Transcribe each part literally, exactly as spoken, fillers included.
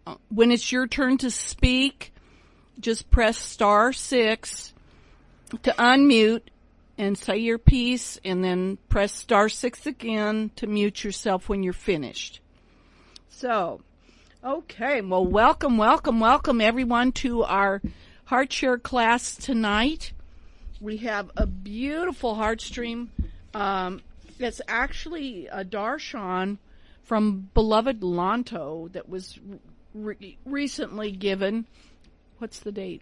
when it's your turn to speak, just press star six to unmute and say your piece, and then press star six again to mute yourself when you're finished. So, okay, well, welcome, welcome, welcome everyone to our Heart Share class tonight. We have a beautiful heart stream. Um, it's actually a darshan from Beloved Lanto that was re- recently given. What's the date?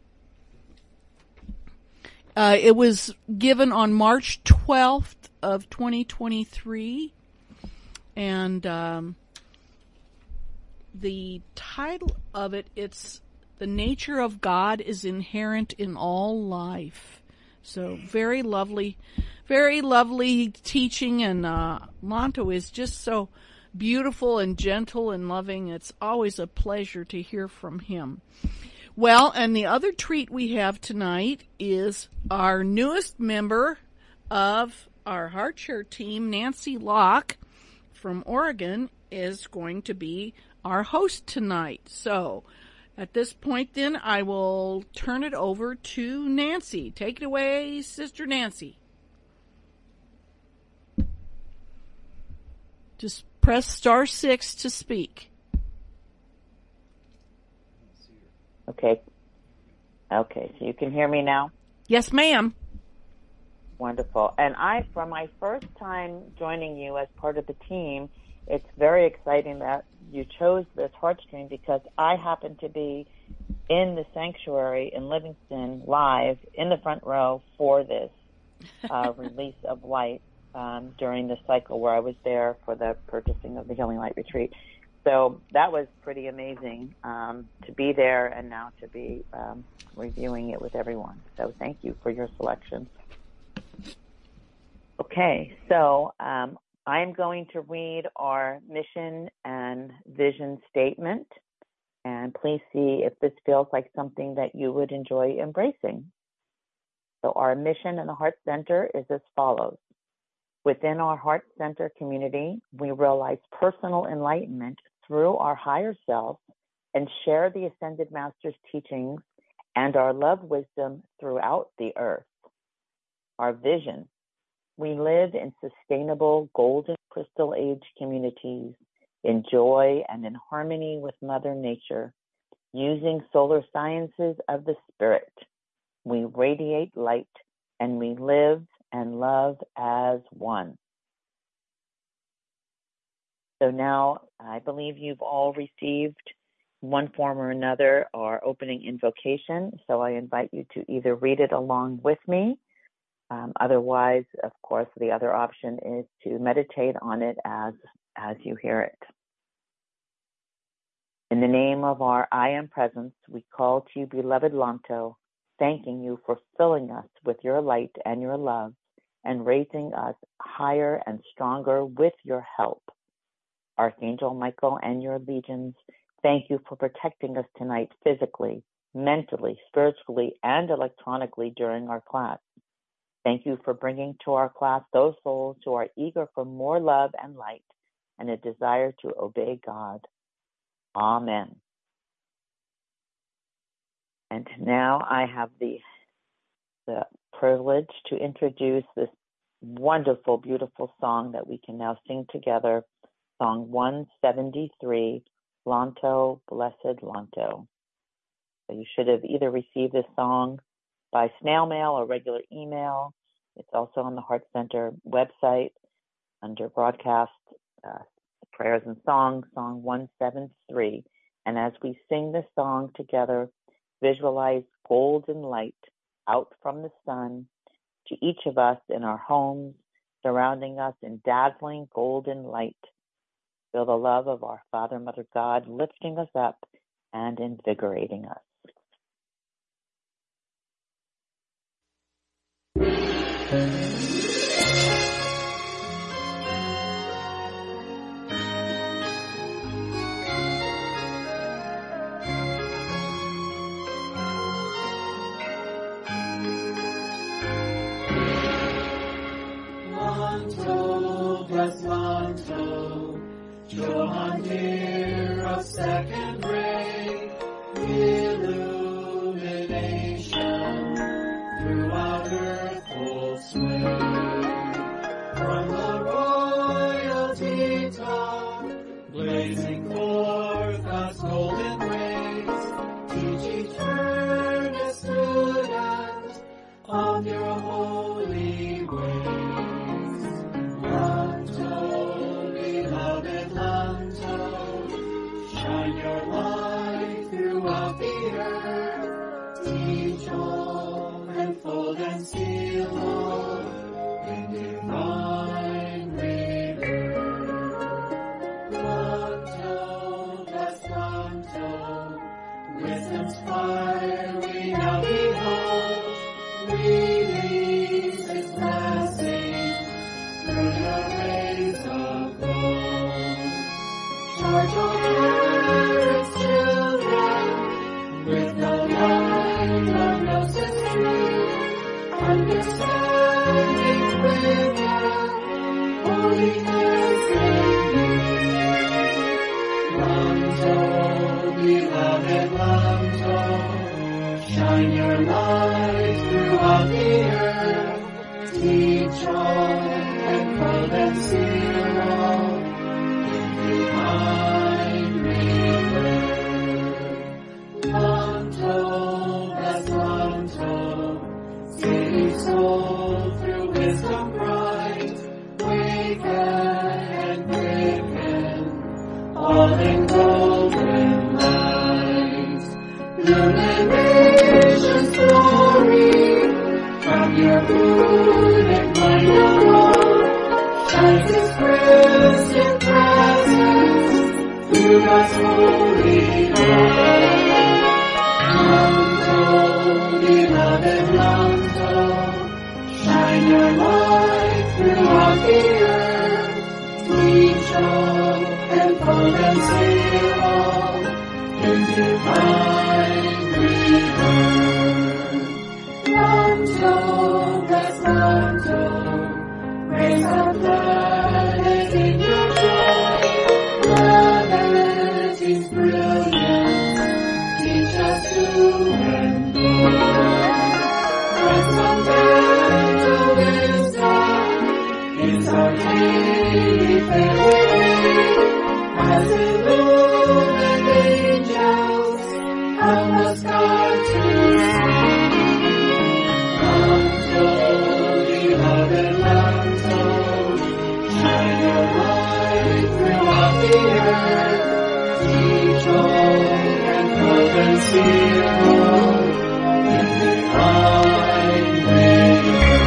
Uh, it was given on March twelfth of twenty twenty-three, and um, the title of it, it's The Nature of God is Inherent in All Life. So very lovely, very lovely teaching, and uh, Lanto is just so beautiful and gentle and loving. It's always a pleasure to hear from him. Well, and the other treat we have tonight is our newest member of our Heart Share team, Nancy Locke from Oregon, is going to be our host tonight. So at this point then, I will turn it over to Nancy. Take it away, Sister Nancy. Just press star six to speak. Okay. Okay, so you can hear me now? Yes, ma'am. Wonderful. And I, for my first time joining you as part of the team, it's very exciting that you chose this heart stream, because I happen to be in the sanctuary in Livingston live in the front row for this uh, release of light um, during the cycle where I was there for the purchasing of the Healing Light Retreat. So that was pretty amazing um, to be there and now to be um, reviewing it with everyone. So thank you for your selection. Okay, so um, I'm going to read our mission and vision statement, and please see if this feels like something that you would enjoy embracing. So our mission in the Heart Center is as follows. Within our Heart Center community, we realize personal enlightenment through our higher self and share the Ascended Master's teachings and our love wisdom throughout the earth. Our vision. We live in sustainable golden crystal age communities in joy and in harmony with Mother Nature, using solar sciences of the spirit. We radiate light and we live and love as one. So now I believe you've all received one form or another our opening invocation. So I invite you to either read it along with me. Um, otherwise, of course, the other option is to meditate on it as, as you hear it. In the name of our I Am Presence, we call to you, beloved Lanto, thanking you for filling us with your light and your love and raising us higher and stronger with your help. Archangel Michael and your legions, thank you for protecting us tonight physically, mentally, spiritually, and electronically during our class. Thank you for bringing to our class those souls who are eager for more love and light and a desire to obey God. Amen. And now I have the, the privilege to introduce this wonderful, beautiful song that we can now sing together. Song one seventy-three, Lanto, Blessed Lanto. So you should have either received this song by snail mail or regular email. It's also on the Heart Center website under broadcast, uh, prayers and songs, song one seventy-three. And as we sing this song together, visualize golden light out from the sun to each of us in our homes, surrounding us in dazzling golden light. Feel the love of our Father, Mother, God lifting us up and invigorating us. Lanto, bless Lanto, Johann dear, a second ray, illumination throughout earth full sway. From the royalty top, blazing forth God's golden rays, teach eternal students of your holy ways. Lanto, beloved Lanto, shine your light throughout the earth, teach all, enfold and seal all in divine rebirth. Lanto, bless Lanto, wisdom's fire we now behold, release His blessings through the rays of gold. Charge all parents, children, with the light of Gnosis true, understanding quicken, holiness in you. Lanto, beloved Lanto, shine your light throughout the earth, teach all, enfold and seal all in divine rebirth. Lanto, bless Lanto, city soul through wisdom bright, waken and quicken, all in golden light. Illumination's glory from your moon and mind of all, shines His present presence through God's holy light. Lanto, beloved Lanto, shine your light throughout the earth, teach all, enfold and seal all in divine rebirth. Lanto, bless Lanto, raise up planet in your joy, planity's brilliance, teach us to endure. Transcendental wisdom is our daily fare, as illumined angels help us God to see. Lanto, beloved Lanto, shine your light throughout the earth, teach all, enfold and seal all in divine rebirth.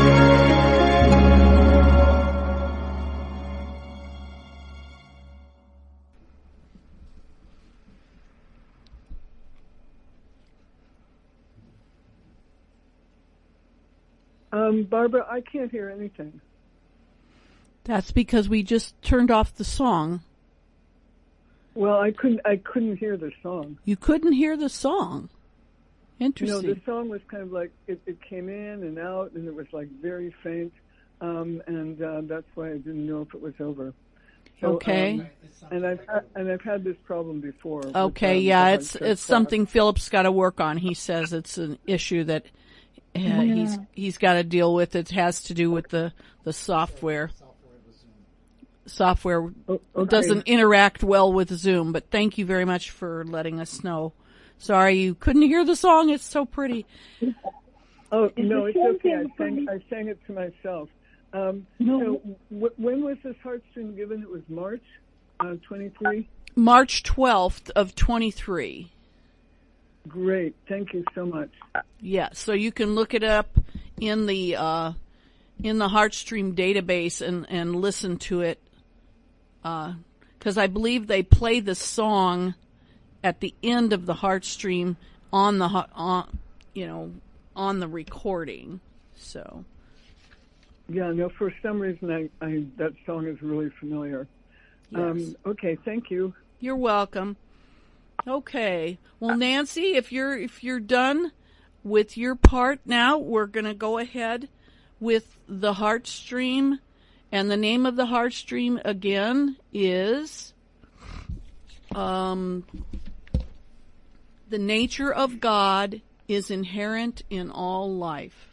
Um, Barbara, I can't hear anything. That's because we just turned off the song. Well, I couldn't. I couldn't hear the song. You couldn't hear the song. Interesting. No, the song was kind of like it, it came in and out, and it was like very faint, um, and uh, that's why I didn't know if it was over. So, okay. Um, and I've had, and I've had this problem before. Okay, with, um, yeah, the it's headset it's something Philip's got to work on. He says it's an issue that uh, Yeah. he's he's got to deal with. It has to do with the the software. Software Oh, okay. doesn't interact well with Zoom, but thank you very much for letting us know. Sorry you couldn't hear the song. It's so pretty. Oh, Is no, the it's show okay. I being sang, funny? I sang it to myself. Um, No. So w- when was this Heartstring given? It was March uh, twenty-three? March twelfth of twenty-three. Great. Thank you so much. Yeah, so you can look it up in the uh, in the Heartstream database and, and listen to it. Because uh, I believe they play the song at the end of the Heartstream on the on you know on the recording. So Yeah, no, for some reason I, I that song is really familiar. yes. Um, okay, thank you. You're welcome. Okay. Well, Nancy, if you're if you're done with your part now, we're going to go ahead with the Heartstream. And the name of the Heartstream again is um, the nature of God is inherent in all life.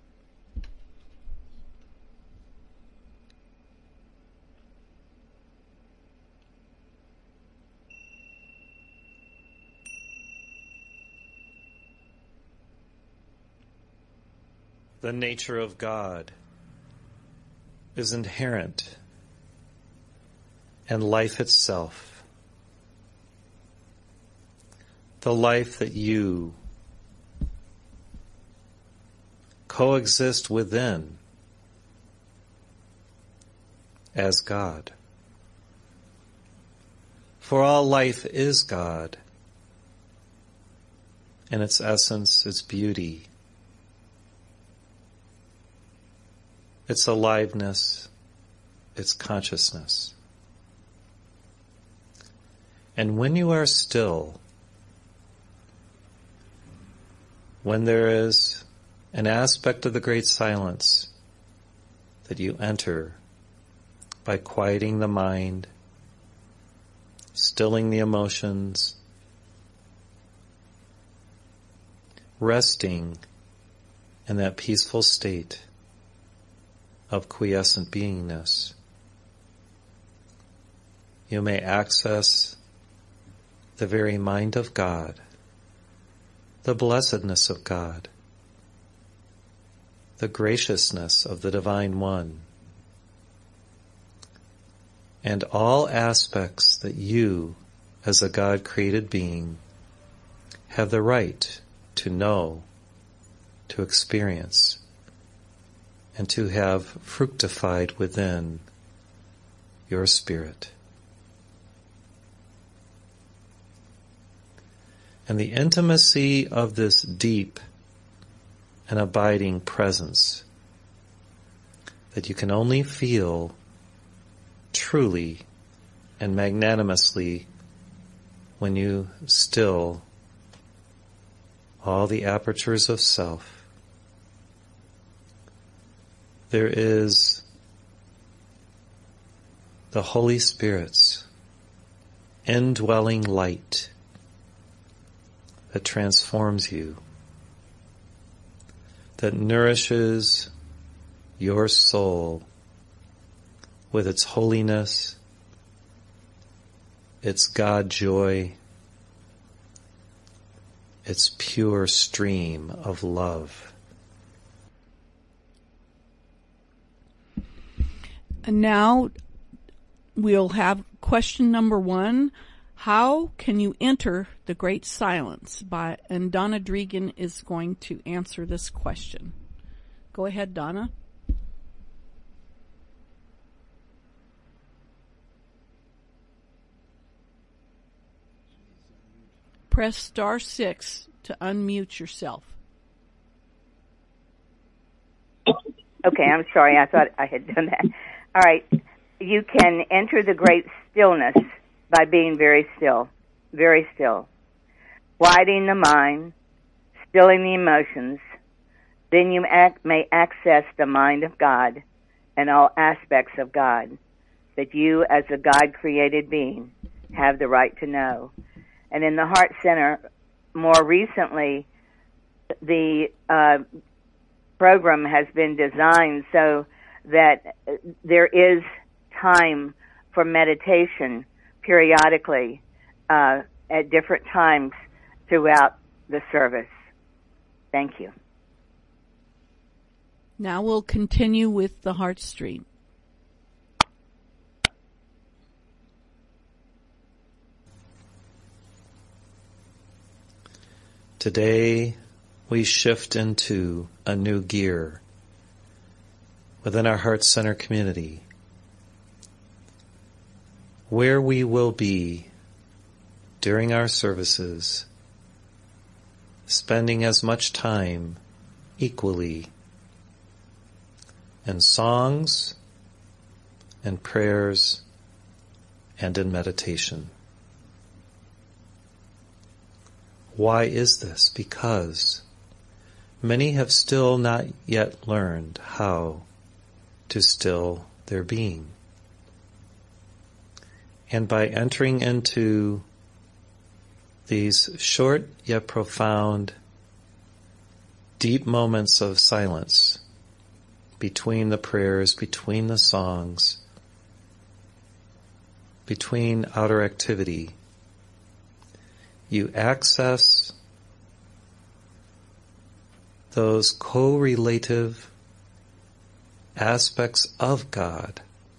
The nature of God is inherent in life itself. The life that you coexist within as God. For all life is God, in its essence, its beauty, its aliveness, its consciousness. And when you are still, when there is an aspect of the great silence that you enter by quieting the mind, stilling the emotions, resting in that peaceful state of quiescent beingness, you may access the very mind of God, the blessedness of God, the graciousness of the Divine One, and all aspects that you, as a God-created being, have the right to know, to experience, and to have fructified within your spirit. And the intimacy of this deep and abiding presence that you can only feel truly and magnanimously when you still all the apertures of self. There is the Holy Spirit's indwelling light that transforms you, that nourishes your soul with its holiness, its God joy, its pure stream of love. And now we'll have question number one. How can you enter the great silence? By, and Donna Dregan is going to answer this question. Go ahead, Donna. Press star six to unmute yourself. Okay, I'm sorry. I thought I had done that. All right. You can enter the great stillness by being very still, very still. Quieting the mind, stilling the emotions, then you act, may access the mind of God and all aspects of God that you as a God-created being have the right to know. And in the Heart Center, more recently, the uh, program has been designed so that there is time for meditation periodically uh, at different times throughout the service. Thank you. Now we'll continue with the Heart Stream. Today we shift into a new gear within our Heart Center community, where we will be during our services spending as much time equally in songs and prayers and in meditation. Why is this? Because many have still not yet learned how to still their being. And by entering into these short yet profound, deep moments of silence between the prayers, between the songs, between outer activity, you access those correlative aspects of God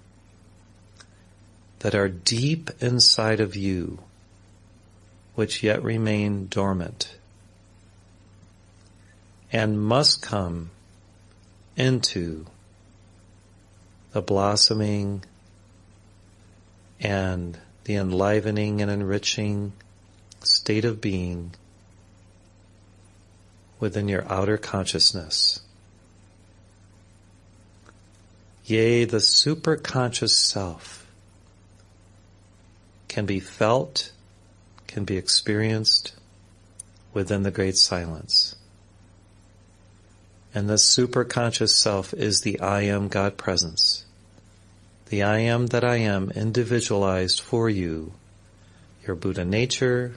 that are deep inside of you, which yet remain dormant and must come into the blossoming and the enlivening and enriching state of being within your outer consciousness. Yea, the superconscious self can be felt, can be experienced within the great silence. And the superconscious self is the I am God presence. The I am that I am individualized for you, your Buddha nature,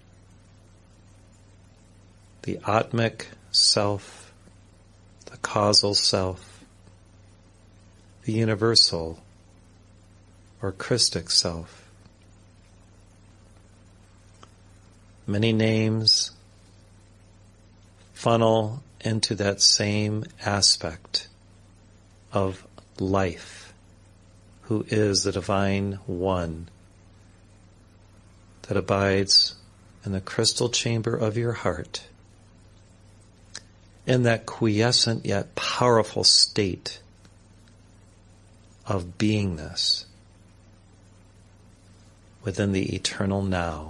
the Atmic self, the causal self, the universal or Christic self. Many names funnel into that same aspect of life, who is the divine one that abides in the crystal chamber of your heart, in that quiescent yet powerful state of beingness within the eternal now.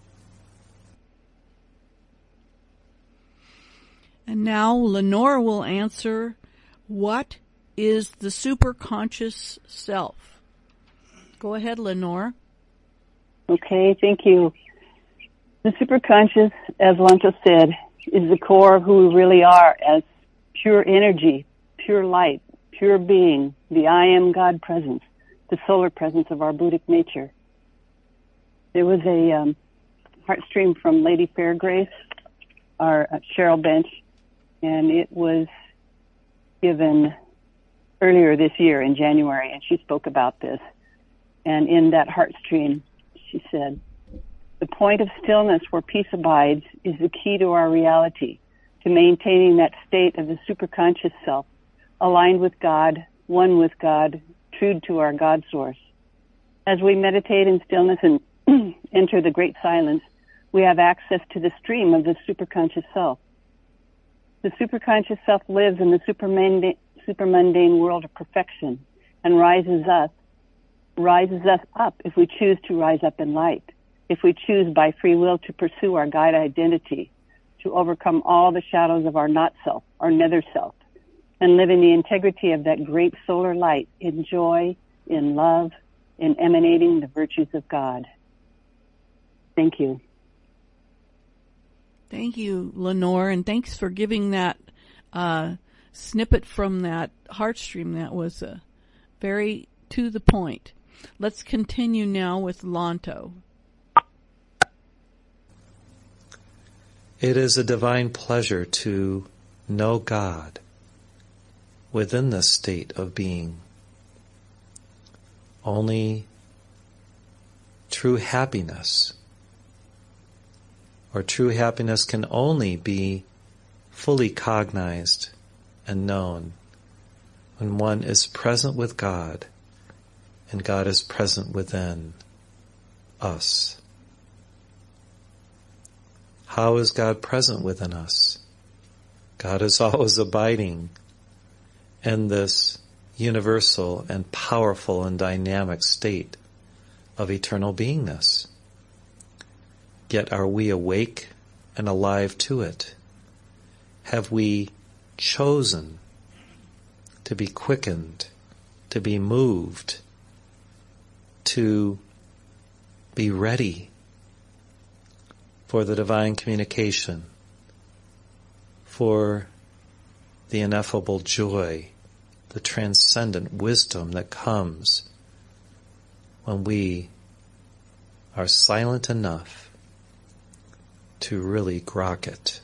And now Lenore will answer, what is the superconscious self? Go ahead, Lenore. Okay, thank you. The superconscious, as Lanto said, is the core of who we really are as pure energy, pure light, pure being, the I am God presence, the solar presence of our Buddhic nature. There was a um, heart stream from Lady Fairgrace, our uh, Cheryl Bench, and it was given earlier this year in January, and she spoke about this. And in that heart stream, she said, the point of stillness where peace abides is the key to our reality, to maintaining that state of the superconscious self, aligned with God, one with God, true to our God source. As we meditate in stillness and enter the great silence, we have access to the stream of the superconscious self. The superconscious self lives in the supermundane, supermundane world of perfection and rises us, rises us up if we choose to rise up in light, if we choose by free will to pursue our God identity, to overcome all the shadows of our not self, our nether self, and live in the integrity of that great solar light, in joy, in love, in emanating the virtues of God. Thank you. Thank you, Lenore, and thanks for giving that uh, snippet from that heart stream. That was uh, very to the point. Let's continue now with Lanto. It is a divine pleasure to know God within this state of being. Only true happiness, or true happiness can only be fully cognized and known when one is present with God and God is present within us. How is God present within us? God is always abiding in this universal and powerful and dynamic state of eternal beingness. Yet are we awake and alive to it? Have we chosen to be quickened, to be moved, to be ready for the divine communication, for the ineffable joy, the transcendent wisdom that comes when we are silent enough to really grok it.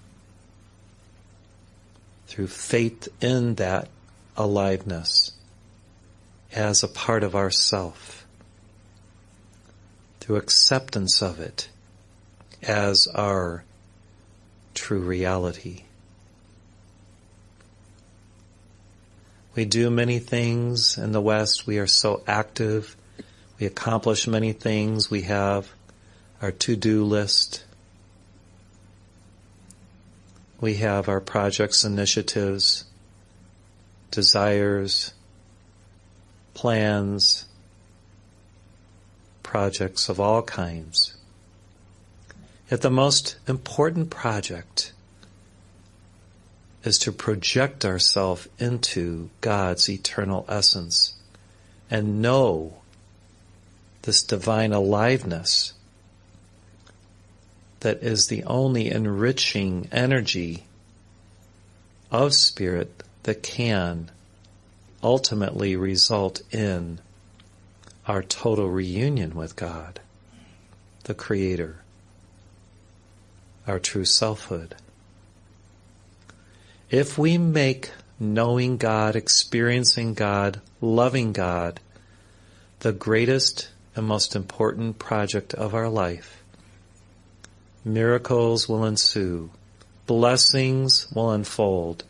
Through faith in that aliveness as a part of ourself, through acceptance of it as our true reality. We do many things in the West. We are so active. We accomplish many things. We have our to-do list. We have our projects, initiatives, desires, plans, projects of all kinds. Yet the most important project is to project ourselves into God's eternal essence and know this divine aliveness that is the only enriching energy of spirit that can ultimately result in our total reunion with God, the Creator, our true selfhood. If we make knowing God, experiencing God, loving God, the greatest and most important project of our life, miracles will ensue, blessings will unfold,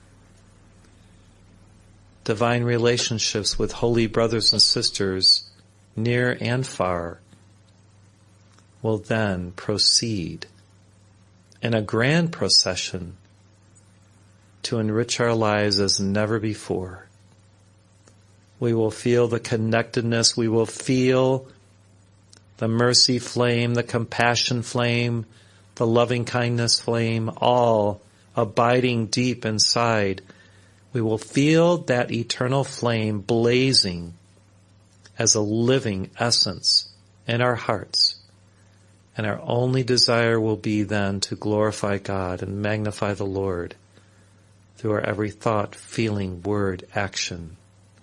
divine relationships with holy brothers and sisters, near and far, will then proceed in a grand procession to enrich our lives as never before. We will feel the connectedness, we will feel the mercy flame, the compassion flame, the loving kindness flame, all abiding deep inside. We will feel that eternal flame blazing as a living essence in our hearts. And our only desire will be then to glorify God and magnify the Lord through our every thought, feeling, word, action.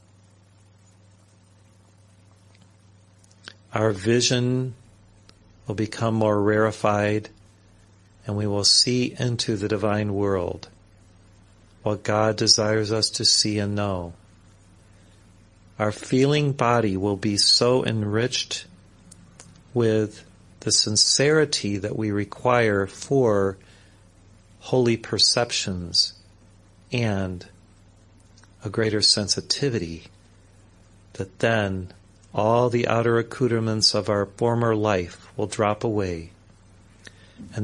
Our vision will become more rarefied, and we will see into the divine world what God desires us to see and know. Our feeling body will be so enriched with the sincerity that we require for holy perceptions and a greater sensitivity that then all the outer accoutrements of our former life will drop away. And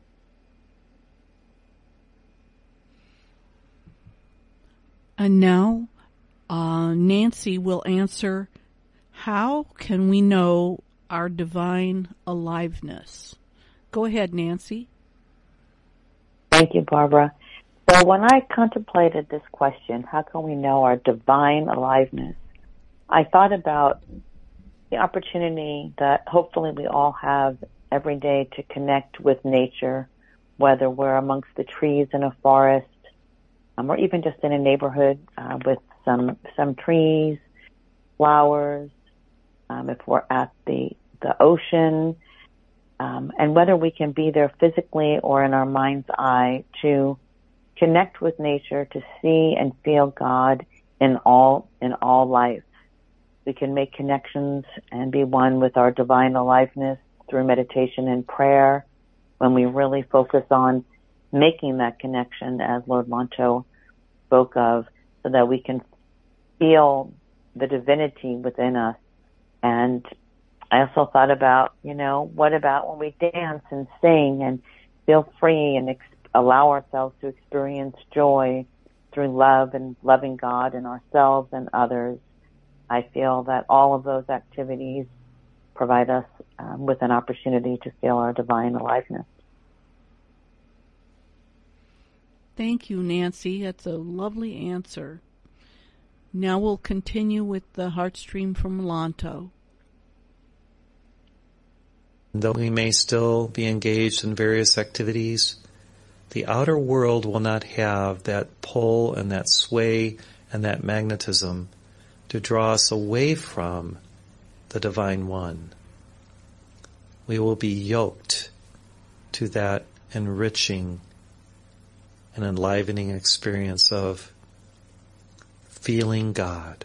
And now, uh, Nancy will answer, how can we know our divine aliveness? Go ahead, Nancy. Thank you, Barbara. So when I contemplated this question, how can we know our divine aliveness, I thought about the opportunity that hopefully we all have every day to connect with nature, whether we're amongst the trees in a forest, um, or even just in a neighborhood uh, with some some trees, flowers, um, if we're at the, the ocean, um, and whether we can be there physically or in our mind's eye to connect with nature, to see and feel God in all in all life. We can make connections and be one with our divine aliveness through meditation and prayer when we really focus on making that connection, as Lord Lanto spoke of, so that we can feel the divinity within us. And I also thought about, you know, what about when we dance and sing and feel free and ex- allow ourselves to experience joy through love and loving God and ourselves and others. I feel that all of those activities provide us um, with an opportunity to feel our divine aliveness. Thank you, Nancy. That's a lovely answer. Now we'll continue with the heart stream from Lanto. Though we may still be engaged in various activities, the outer world will not have that pull and that sway and that magnetism to draw us away from the Divine One. We will be yoked to that enriching and enlivening experience of feeling God,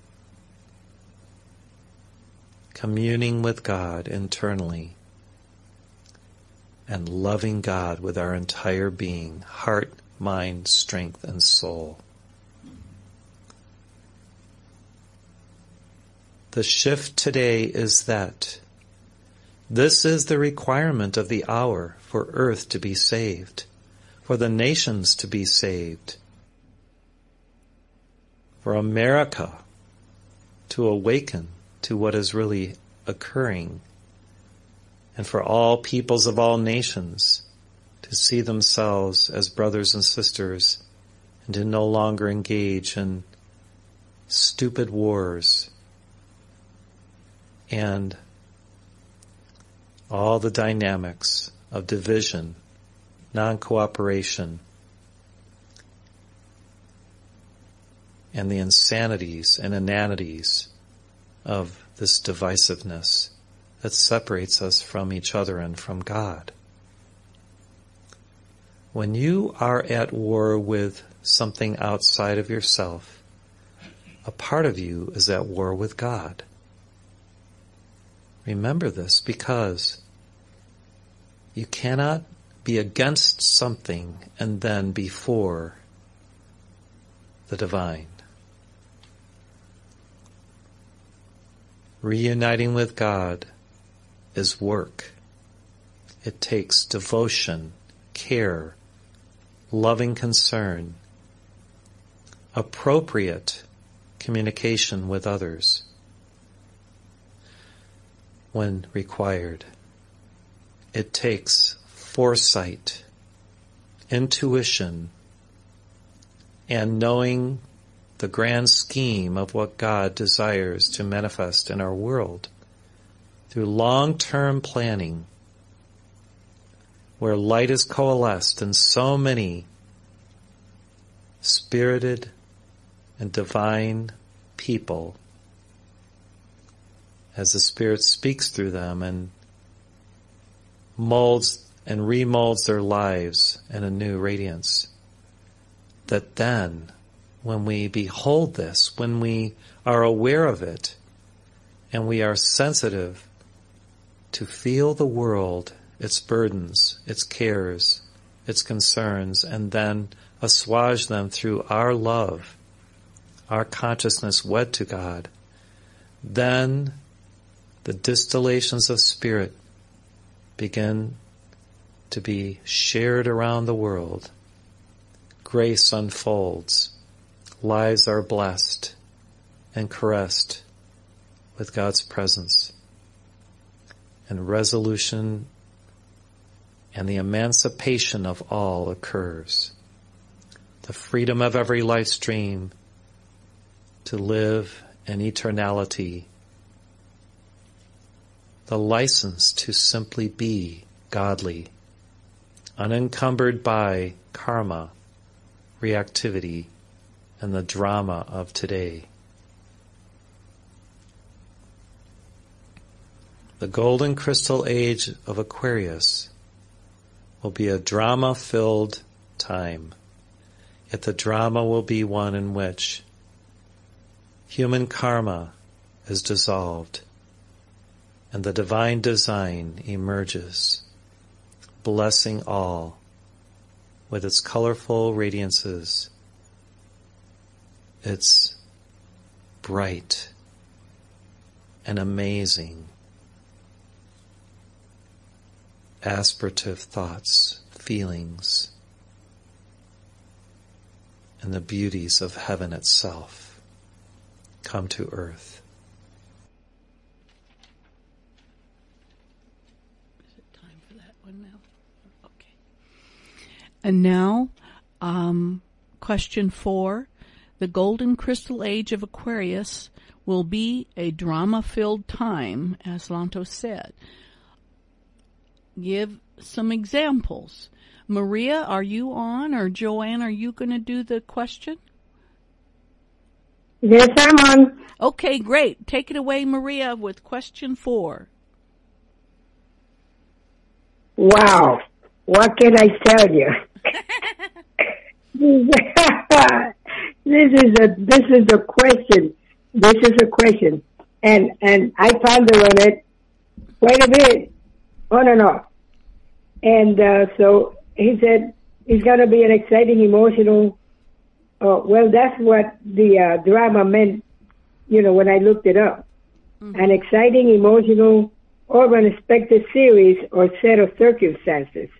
communing with God internally, and loving God with our entire being, heart, mind, strength, and soul. The shift today is that this is the requirement of the hour for earth to be saved, for the nations to be saved, for America to awaken to what is really occurring, and for all peoples of all nations to see themselves as brothers and sisters and to no longer engage in stupid wars and all the dynamics of division, non-cooperation, and the insanities and inanities of this divisiveness that separates us from each other and from God. When you are at war with something outside of yourself, a part of you is at war with God. Remember this, because you cannot be against something and then be for the divine. Reuniting with God is work. It takes devotion, care, loving concern, appropriate communication with others when required. It takes foresight, intuition, and knowing the grand scheme of what God desires to manifest in our world through long-term planning, where light is coalesced in so many spirited and divine people as the Spirit speaks through them and molds and remolds their lives in a new radiance. That then, when we behold this, when we are aware of it, and we are sensitive to feel the world, its burdens, its cares, its concerns, and then assuage them through our love, our consciousness wed to God, then the distillations of Spirit begin to be shared around the world. Grace unfolds. Lives are blessed and caressed with God's presence. And resolution and the emancipation of all occurs. The freedom of every life stream to live in eternality. The license to simply be godly, unencumbered by karma, reactivity, and the drama of today. The golden crystal age of Aquarius will be a drama-filled time, yet the drama will be one in which human karma is dissolved and the divine design emerges, blessing all with its colorful radiances, its bright and amazing aspirative thoughts, feelings, and the beauties of heaven itself come to earth. Is it time for that one now? Okay. And now, um, question four. The golden crystal age of Aquarius will be a drama-filled time, as Lanto said. Give some examples. Maria, are you on? Or Joanne, are you going to do the question? Yes, I'm on. Okay, great. Take it away, Maria, with question four. Wow. what can I tell you? This is a this is a question. This is a question, and and I pondered on it quite a bit, on and off. And uh, so he said it's going to be an exciting, emotional. Uh, well, that's what the uh, drama meant. You know, when I looked it up, mm-hmm. An exciting, emotional, or unexpected series or set of circumstances.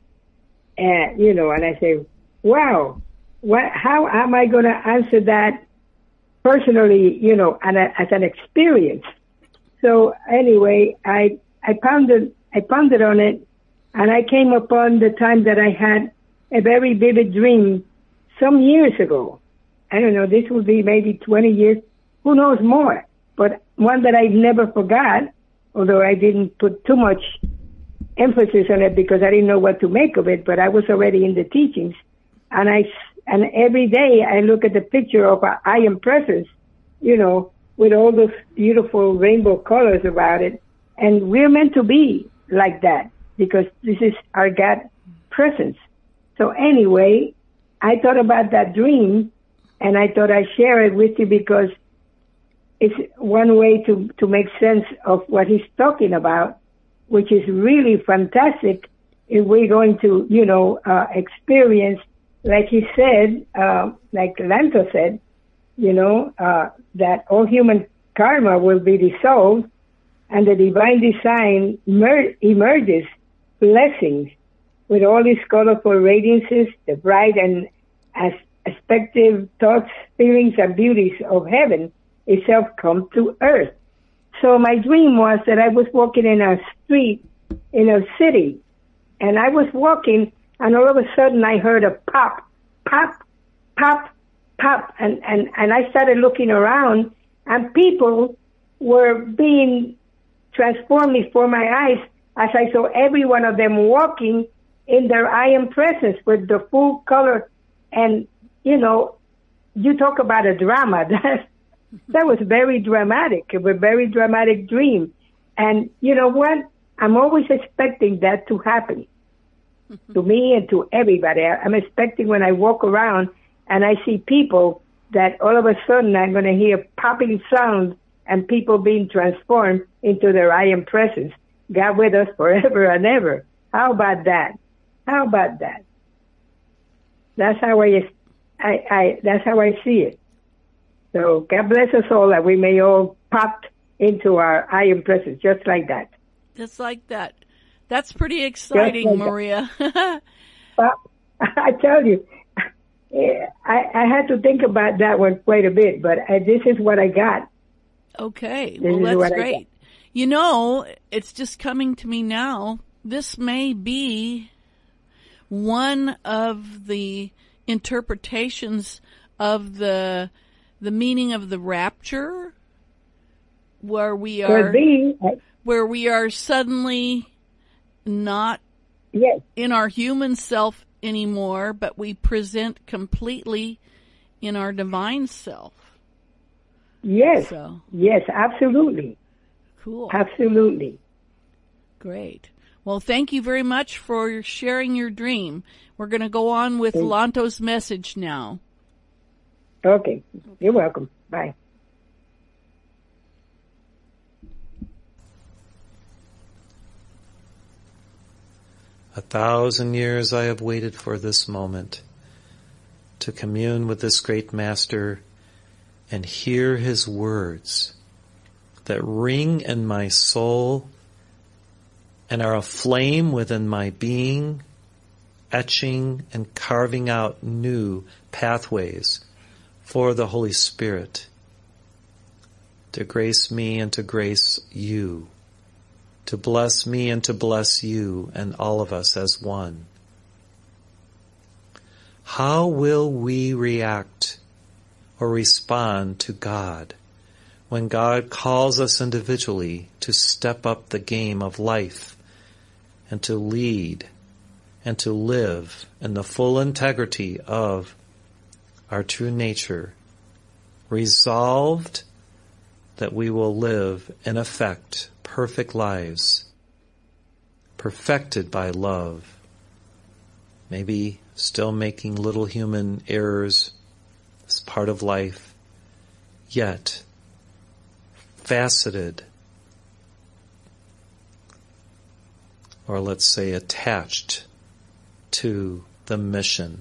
And you know, and I say, wow. What, how am I going to answer that personally, you know, and a, as an experience? So anyway, I, I pondered, I pondered on it, and I came upon the time that I had a very vivid dream some years ago. I don't know, this would be maybe twenty years, who knows more, but one that I never forgot, although I didn't put too much emphasis on it because I didn't know what to make of it, but I was already in the teachings, and I And every day I look at the picture of our I Am Presence, you know, with all those beautiful rainbow colors about it. And we're meant to be like that because this is our God presence. So anyway, I thought about that dream and I thought I'd share it with you because it's one way to, to make sense of what he's talking about, which is really fantastic if we're going to, you know, uh, experience, like he said, uh, like Lanto said, you know, uh, that all human karma will be dissolved and the divine design mer- emerges blessings with all these colorful radiances, the bright and as- aspective thoughts, feelings, and beauties of heaven itself come to earth. So my dream was that I was walking in a street in a city, and I was walking, and all of a sudden I heard a pop, pop, pop, pop, and, and, and I started looking around, and people were being transformed before my eyes as I saw every one of them walking in their I Am presence with the full color. And, you know, you talk about a drama. That, that was very dramatic, a very dramatic dream. And you know what? I'm always expecting that to happen to me and to everybody. I'm expecting when I walk around and I see people that all of a sudden I'm going to hear popping sounds and people being transformed into their I Am presence. God with us forever and ever. How about that? How about that? That's how I, I, I that's how I see it. So God bless us all that we may all pop into our I Am presence just like that. Just like that. That's pretty exciting, like Maria. Well, I tell you, I, I had to think about that one quite a bit, but I, this is what I got. Okay, this well, that's great. You know, it's just coming to me now. This may be one of the interpretations of the the meaning of the rapture, where we are where we are suddenly not yes. in our human self anymore, but we present completely in our divine self. Yes, so. yes, absolutely. Cool. Absolutely. Great. Well, thank you very much for sharing your dream. We're going to go on with Lanto's message now. Okay. You're welcome. Bye. A thousand years I have waited for this moment to commune with this great master and hear his words that ring in my soul and are aflame within my being, etching and carving out new pathways for the Holy Spirit to grace me and to grace you, to bless me and to bless you and all of us as one. How will we react or respond to God when God calls us individually to step up the game of life and to lead and to live in the full integrity of our true nature, resolved that we will live in effect perfect lives, perfected by love, maybe still making little human errors as part of life, yet faceted, or let's say attached to the mission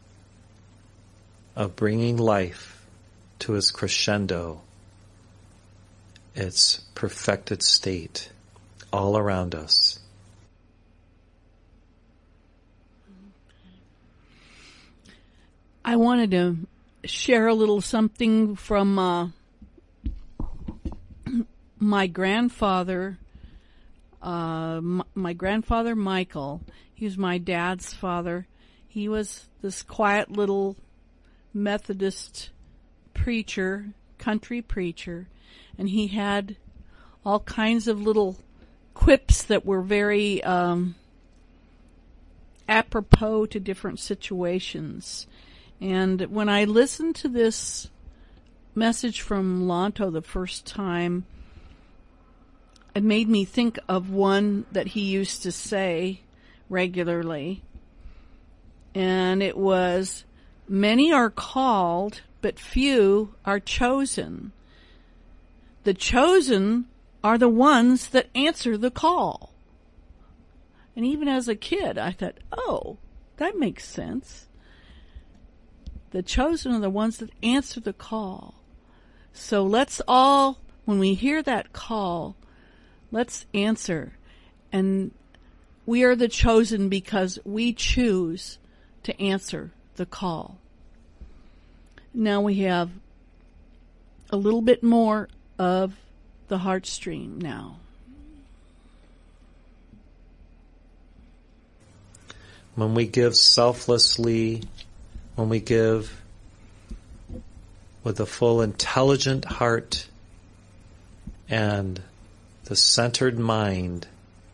of bringing life to its crescendo, its perfected state all around us. I wanted to share a little something from uh, my grandfather, uh, m- my grandfather Michael. He was my dad's father. He was this quiet little Methodist preacher, country preacher, and he had all kinds of little quips that were very um, apropos to different situations. And when I listened to this message from Lanto the first time, it made me think of one that he used to say regularly. And it was, "Many are called, but few are chosen. The chosen are the ones that answer the call." And even as a kid, I thought, oh, that makes sense. The chosen are the ones that answer the call. So let's all, when we hear that call, let's answer. And we are the chosen because we choose to answer the call. Now we have a little bit more of the heart stream now. When we give selflessly, when we give with a full intelligent heart and the centered mind,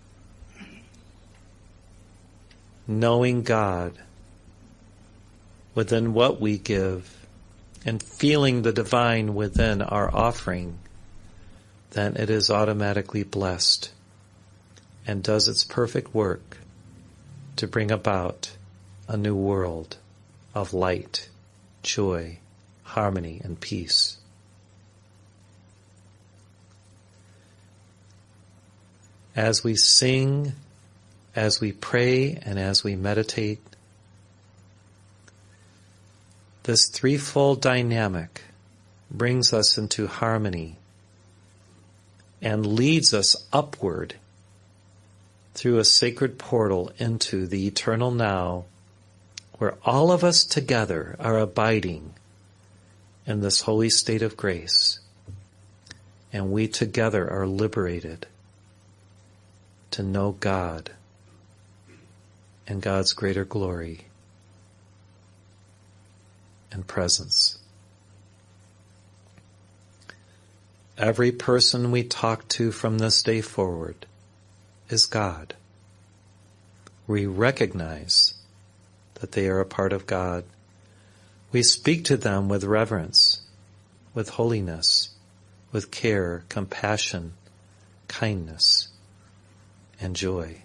knowing God within what we give and feeling the divine within our offering, then it is automatically blessed and does its perfect work to bring about a new world of light, joy, harmony, and peace. As we sing, as we pray, and as we meditate, this threefold dynamic brings us into harmony and leads us upward through a sacred portal into the eternal now, where all of us together are abiding in this holy state of grace, and we together are liberated to know God and God's greater glory and presence. Every person we talk to from this day forward is God. We recognize that they are a part of God. We speak to them with reverence, with holiness, with care, compassion, kindness, and joy.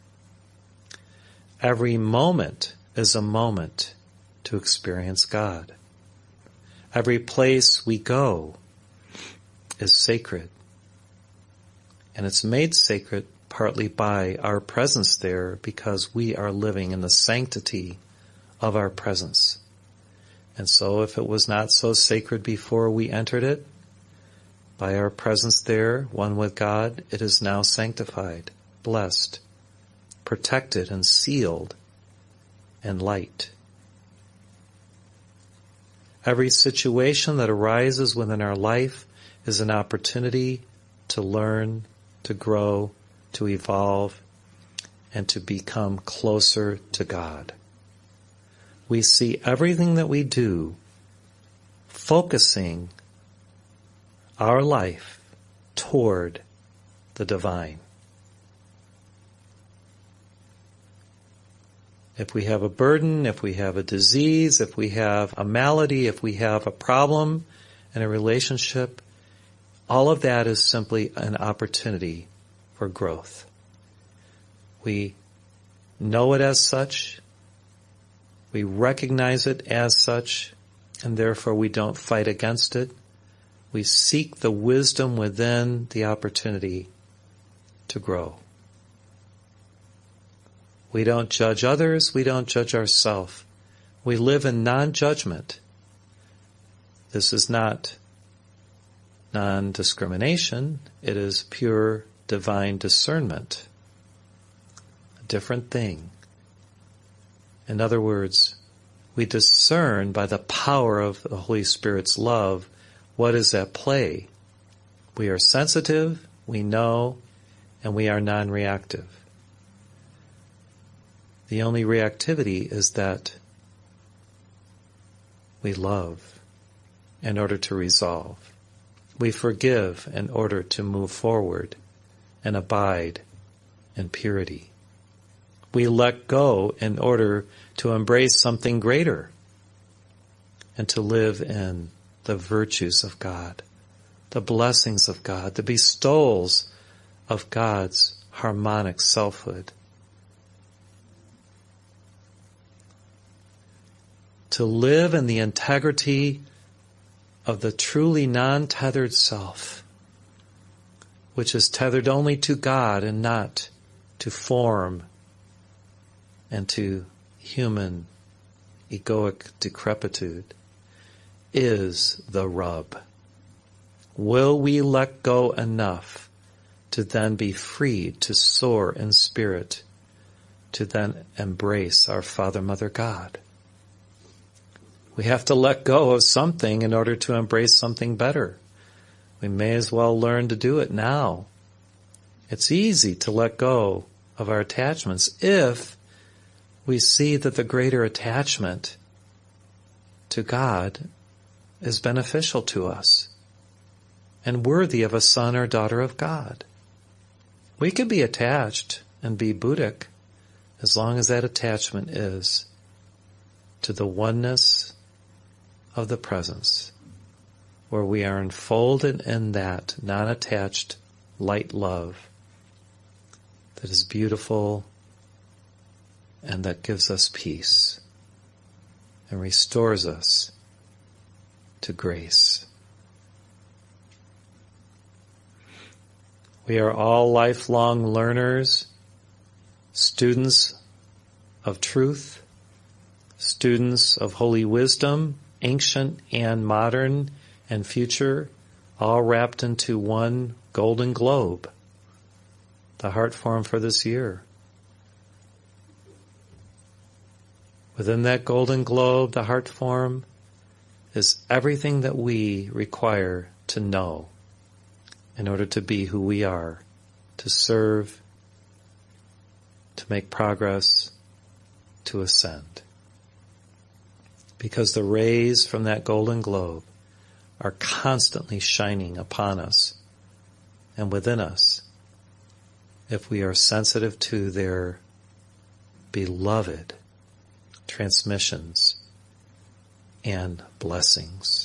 Every moment is a moment to experience God. Every place we go is sacred, and it's made sacred partly by our presence there because we are living in the sanctity of our presence. And so if it was not so sacred before we entered it, by our presence there, one with God, it is now sanctified, blessed, protected, and sealed in light. Every situation that arises within our life is an opportunity to learn, to grow, to evolve, and to become closer to God. We see everything that we do focusing our life toward the divine. If we have a burden, if we have a disease, if we have a malady, if we have a problem in a relationship, all of that is simply an opportunity for growth. We know it as such, We recognize it as such, and therefore we don't fight against it. We seek the wisdom within the opportunity to grow. We don't judge others, we don't judge ourselves. We live in non-judgment. This is not non-discrimination, it is pure divine discernment. A different thing. In other words, we discern by the power of the Holy Spirit's love what is at play. We are sensitive, we know, and we are non-reactive. The only reactivity is that we love in order to resolve. We forgive in order to move forward and abide in purity. We let go in order to embrace something greater and to live in the virtues of God, the blessings of God, the bestowals of God's harmonic selfhood. To live in the integrity of the truly non-tethered self, which is tethered only to God and not to form and to human egoic decrepitude, is the rub. Will we let go enough to then be freed to soar in spirit, to then embrace our Father, Mother, God? We have to let go of something in order to embrace something better. We may as well learn to do it now. It's easy to let go of our attachments if we see that the greater attachment to God is beneficial to us and worthy of a son or daughter of God. We can be attached and be Buddhic as long as that attachment is to the oneness of the presence, where we are enfolded in that non-attached light love that is beautiful and that gives us peace and restores us to grace. We are all lifelong learners, students of truth, students of holy wisdom, ancient and modern and future, all wrapped into one golden globe, the heart form for this year. Within that golden globe, the heart form, is everything that we require to know in order to be who we are, to serve, to make progress, to ascend. Because the rays from that golden globe are constantly shining upon us and within us if we are sensitive to their beloved transmissions and blessings.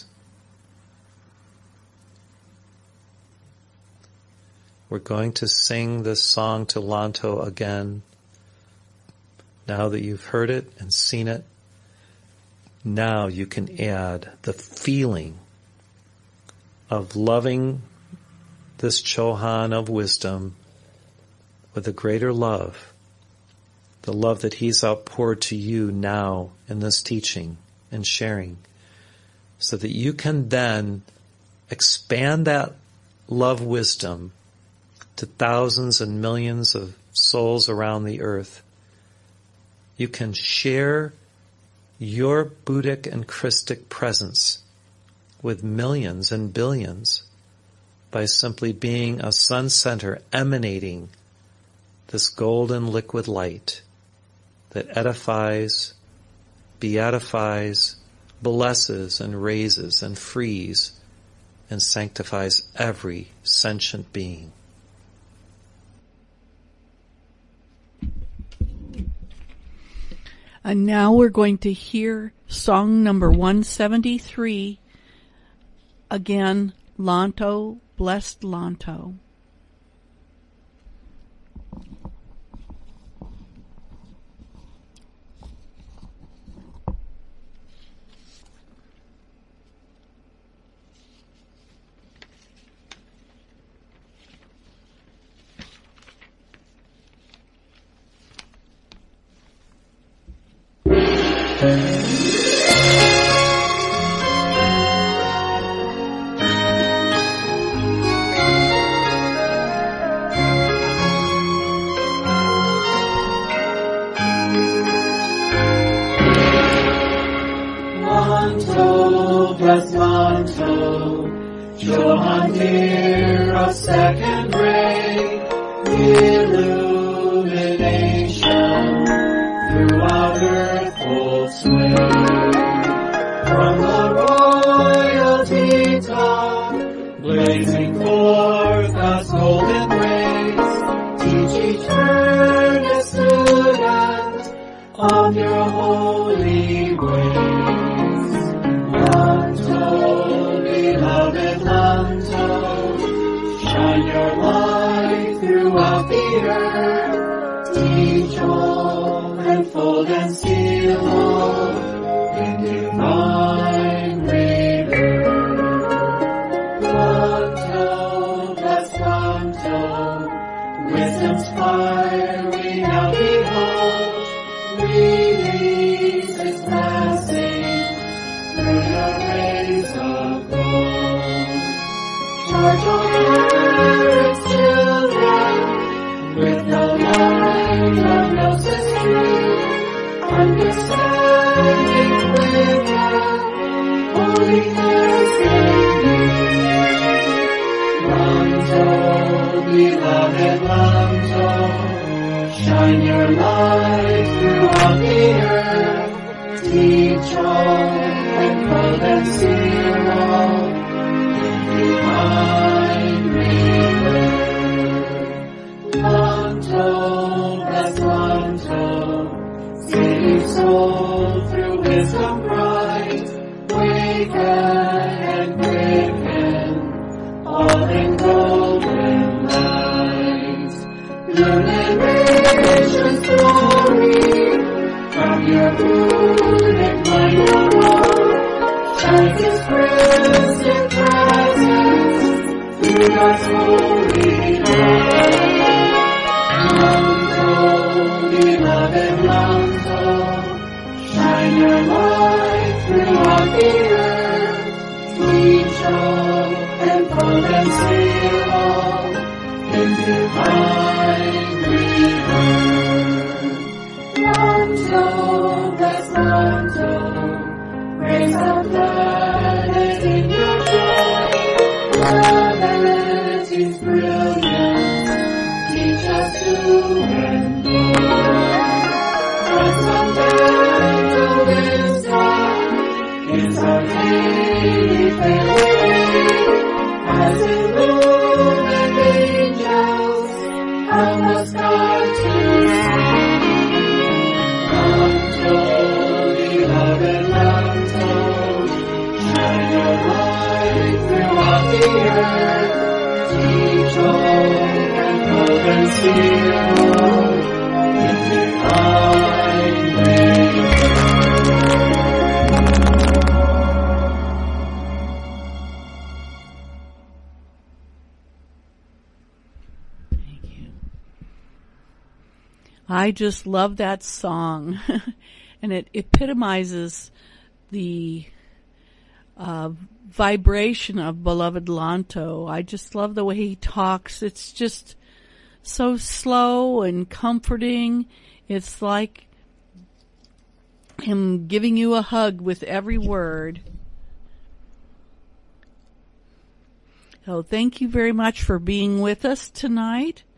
We're going to sing this song to Lanto again. Now that you've heard it and seen it, now you can add the feeling of loving this Chohan of wisdom with a greater love, the love that he's outpoured to you now in this teaching and sharing, so that you can then expand that love wisdom to thousands and millions of souls around the earth. You can share your Buddhic and Christic presence with millions and billions by simply being a sun center emanating this golden liquid light that edifies, beatifies, blesses and raises and frees and sanctifies every sentient being. And now we're going to hear song number one seventy-three. Again, Lanto, Blessed Lanto. Lanto, bless Lanto, Johann dear of second ray, illumination throughout earth hold sway. From the royalty top, blazing forth as golden rays, teach each earnest student of your holy ways. Lanto, beloved Lanto, shine your light throughout the earth, teach all, enfold and seal all in divine rebirth. Lanto, bless Lanto, wisdom's fire we now behold, release its blessings through your rays of gold. Charge all Eric's children with the light of Gnosis true, understanding quicken, holy thirst in you. Lanto, beloved Lanto, shine your light throughout the earth, teach all, enfold and seal all in divine rebirth. Lanto, bless Lanto, save soul through wisdom bright, waken and quicken, all in golden light. Illumination's glory, from your runic mind above, shines its christic presence through God's holy love. Lanto, beloved Lanto, shine your light throughout the earth, teach all, enfold and seal all in divine rebirth. Lanto, bless Lanto, raise the planet in your joy, humanity's brilliance, teach us to endure. Transcendental wisdom is our daily faith, as illumined angels help us guide to see. Lanto, beloved Lanto, shine your light throughout the earth, teach all, enfold and seal all in divine rebirth. Thank you. I just love that song. And it epitomizes the uh, vibration of beloved Lanto. I just love the way he talks. It's just so slow and comforting. It's like him giving you a hug with every word. So thank you very much for being with us tonight.